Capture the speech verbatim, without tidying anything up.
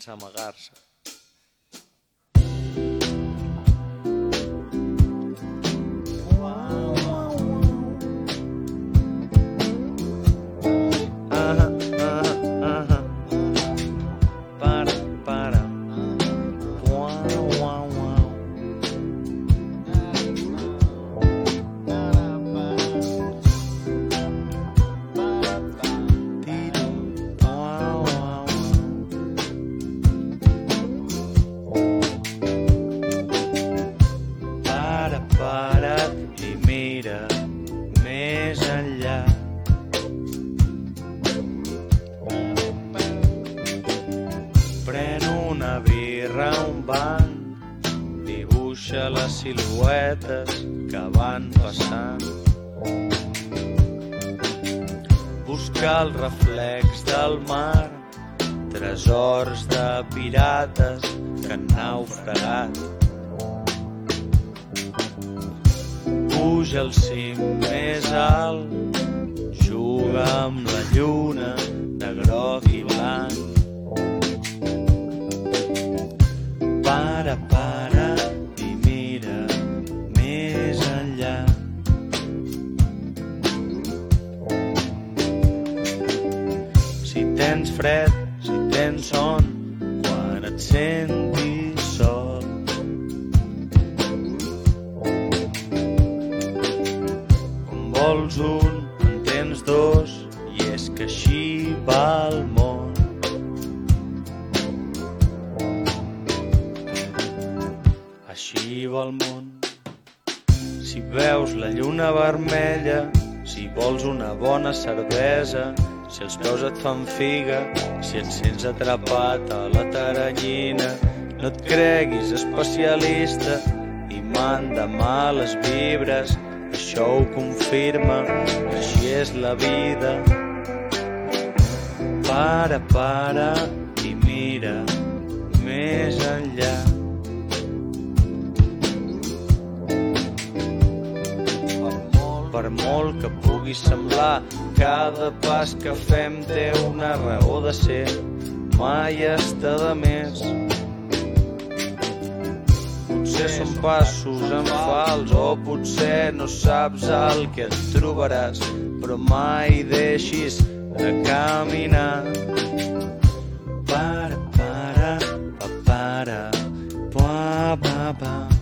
sense amagar-se. Para't i mira més enllà. Pren una birra a un banc, dibuixa les siluetes que van passant. Busca el reflex del mar, tresors de pirates que han naufragat. Puja al cim més alt, juga amb la lluna de groc i blanc. Para, para i mira més enllà. Si tens fred, si tens son, quan et sentis sol, vols un, en tens dos, i és que així va el món. Així va el món. Si veus la lluna vermella, si vols una bona cervesa, si els peus et fan figa, si et sents atrapat a la taranyina, no et creguis especialista i manda males vibres. Això ho confirma, així és la vida. Para, para i mira més enllà. Per molt que pugui semblar, cada pas que fem té una raó de ser, mai està de més. Potser són passos en fals o potser no saps el que et trobaràs, però mai deixis de caminar. Para, para, pa, para, pa, pa, pa.